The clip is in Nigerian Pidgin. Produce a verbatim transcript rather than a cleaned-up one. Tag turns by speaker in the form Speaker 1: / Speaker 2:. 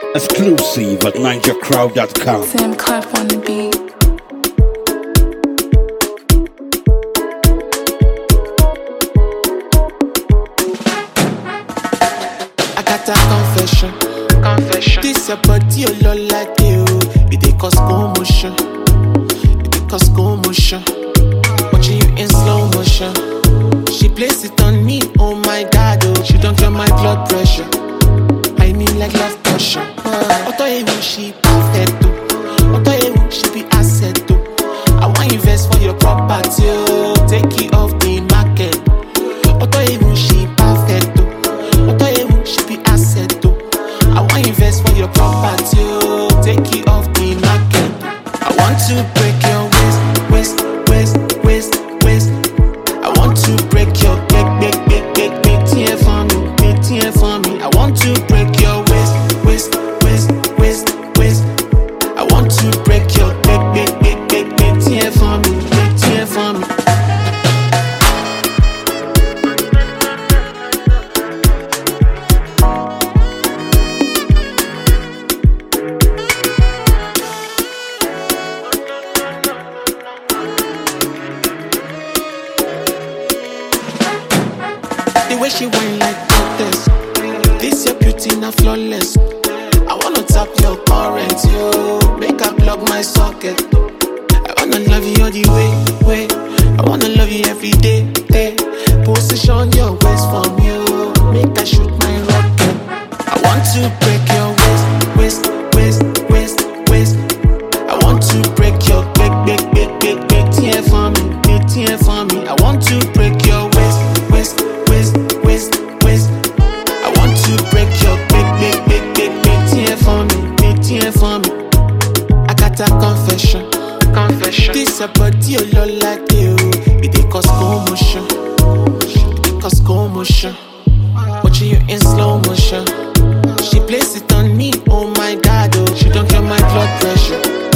Speaker 1: Exclusive at ninja crowd dot com.
Speaker 2: Sam Clark on the beat.
Speaker 3: I got a confession. Confession. This your body, you look like you. It dey cause commotion. It dey cause commotion. Watching you in slow motion. She place it on me, oh my God, oh. She don't get my blood pressure. I need like love potion. Auto even she perfect, oh. Auto even she be asset, oh. I want invest for your property, oh. Take it off the market. Auto even she perfect, oh. Auto even she be asset, oh. I want invest for your property, oh. Take it off the market. I want to break your waist, waist, waist, waist, waist. I want to break your big, big, big, big, big tear for me, big tear for me. I want to break your waist, waist, waist, waist, waist. I want to break your big, big, big, big, big tear for me, big tear for me. The way she whine like this, this your beauty not flawless. I wanna tap your current, yo. Make her plug my socket. I wanna love you all the way, way. I wanna love you every day, day. Position your waist for me, yo. Make her shoot my rocket. I want to break your waist, waist, waist, waist, waist. I want to break your big, big, big, big, big tear for me, big tear for me. I want to break your waist, waist, waist, waist, waist. I want to break your big, big, big, big, big tear for me, big tear for me. I got a confession. Confession. This a body you look like you. It dey cause commotion. It dey cause commotion. Watching you in slow motion. She place it on me, oh my God, oh. She don't get my blood pressure.